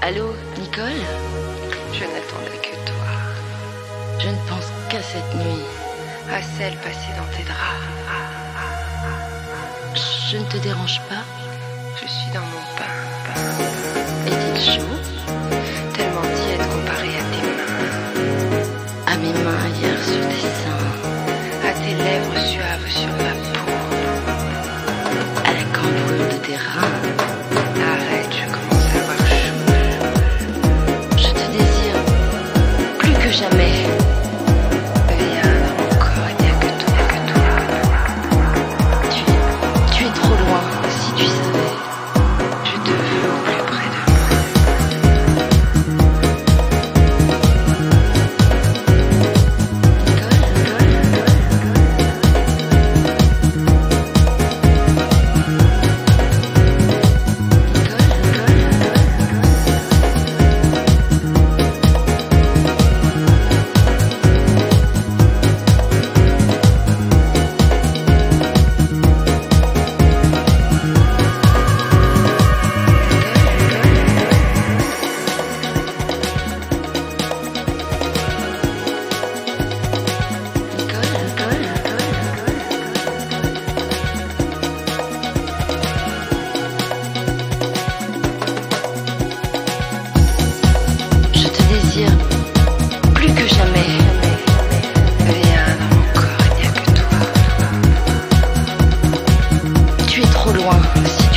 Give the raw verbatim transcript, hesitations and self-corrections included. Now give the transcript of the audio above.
Allô, Nicole? Je n'attendais que toi. Je ne pense qu'à cette nuit. À celle passée dans tes draps. Je ne te dérange pas? Je suis dans mon pain. Est-il chaud? Tellement tiède comparé à tes mains. À mes mains hier sur tes seins. À tes lèvres suaves sur ma peau. À la cambrure de tes reins. Arrête, je commence à avoir chaud. Je te désire plus que jamais. Viens dans mon corps, il n'y a que toi, que toi. Tu, tu es trop loin, si tu savais. Je te veux au plus près de moi. Je te désire plus que jamais. Viens dans mon corps, il n'y a que toi. Tu es trop loin, si